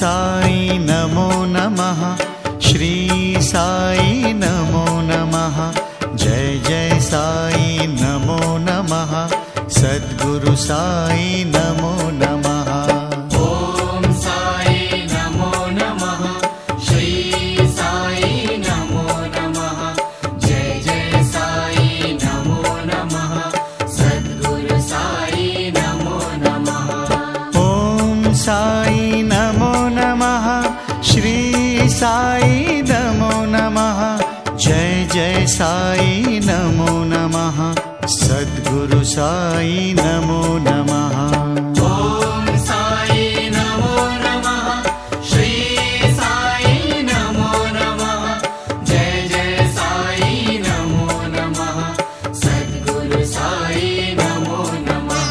साई नमो नमः। श्री साई नमो नमः। जय जय साई नमो नमः। सद्गुरु साई नमो नमः। ओम साई नमो नमः। श्री साई नमो नमः। जय जय साई नमो नमः। सद्गुरु साई नमो नमः। ओम साई नमो नमः। श्री साई नमो नमः। जय जय साई नमो नमः। सद्गुरु साई नमो नमः। ओम साई नमो नमः। श्री साई नमो नमः। जय जय साई नमो नमः। सद्गुरु साई नमो नमः।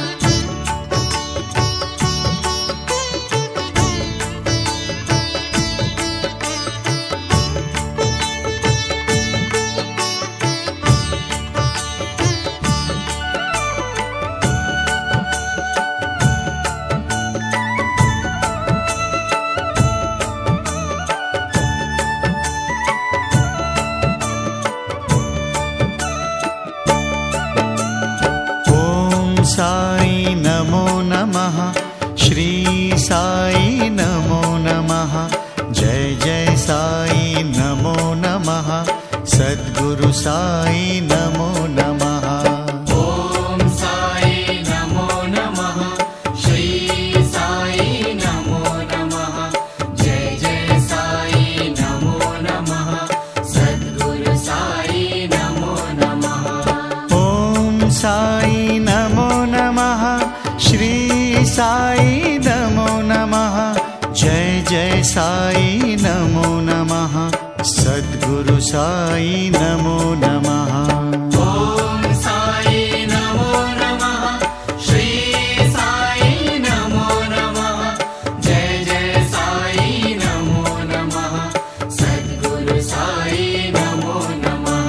साई नमो नमः। श्री साई नमो नमः। जय जय साई नमो नमः। सद्गुरु साई नमो नमः। ओम साई नमो नमः। श्री साई नमो नमः। जय जय साई नमो नमः। सद्गुरु साई नमो नमः। ओम साई नमो नमः। श्री साई नमो नमः। जय जय साई नमो नमः। सद्गुरु साई नमो नमः। ओम साई नमो नमः। श्री साई नमो नमः। जय जय साई नमो नमः। सद्गुरु साई नमो नमः।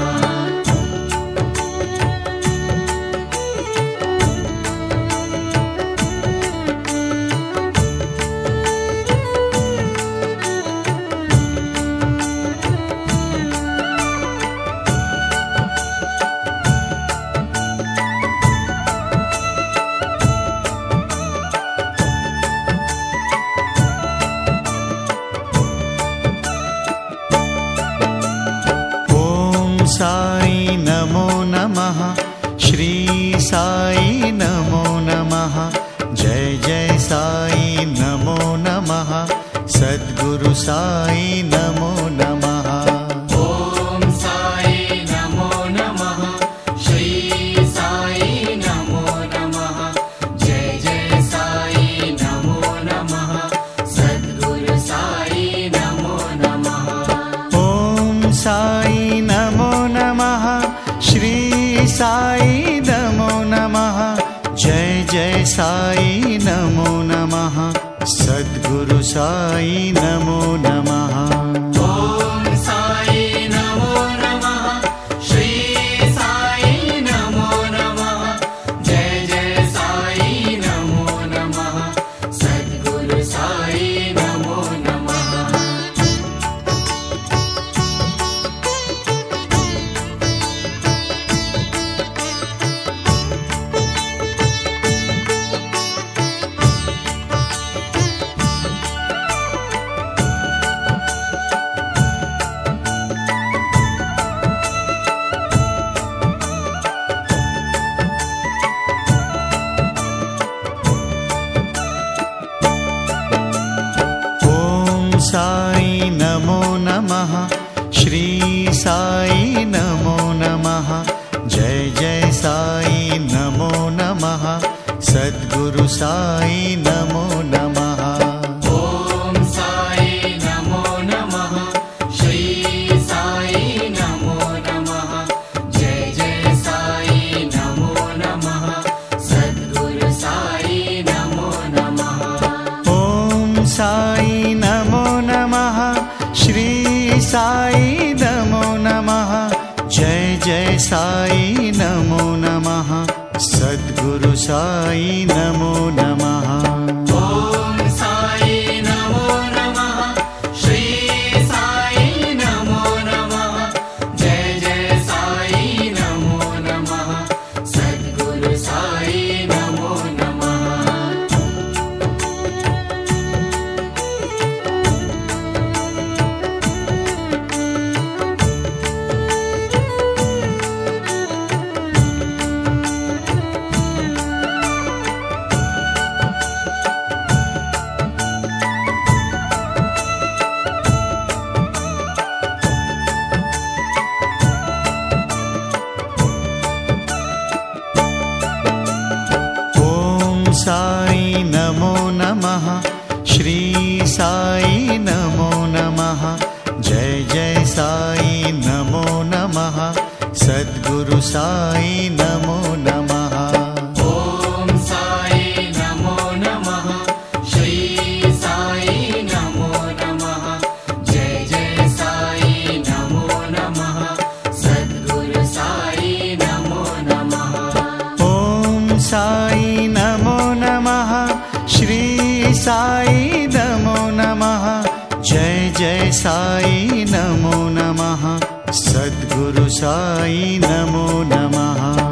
साई नमो नमः। श्री साई नमो नमः। जय जय साई नमो नमः। सद्गुरु साई नमो नमः। ओम साई नमो नमः। श्री साई नमो नमः। जय जय साई नमो नमः। सद्गुरु साई नमो नमः। ओम साई नमो नमः। श्री साई नमो नमः। जय जय साई नमो नमः। सद्गुरु साई नमो नमः। ओम साई नमो नमः। श्री साई नमो नमः। जय जय साई नमो नमः। सद्गुरु साई नमो नमः। साई नमो नमः। श्री साई नमो नमः। जय जय साई नमो नमः। सद्गुरु साई नमो नमः। ओम साई नमो नमः। श्री साई नमो नमः। जय जय साई नमो नमः। सद्गुरु साई नमो नमः। ओम साई नमो नमः। श्री साई नमो नमः। जय जय साई नमो नमः। सद्गुरु साई नमो नमः। ओम साई नमो श्री साई नमो नमः। जय जय साई नमो नमः। सद्गुरु साई नमो नमः। ॐ साई नमो नमः। श्री साई नमो नमः। जय जय साई नमो नमः। सद्गुरु साई नमो नमः। ॐ साई नमो नमः। श्री साई नमो नमः। जय जय साई नमो नमः। सद्गुरु साई नमो नमः।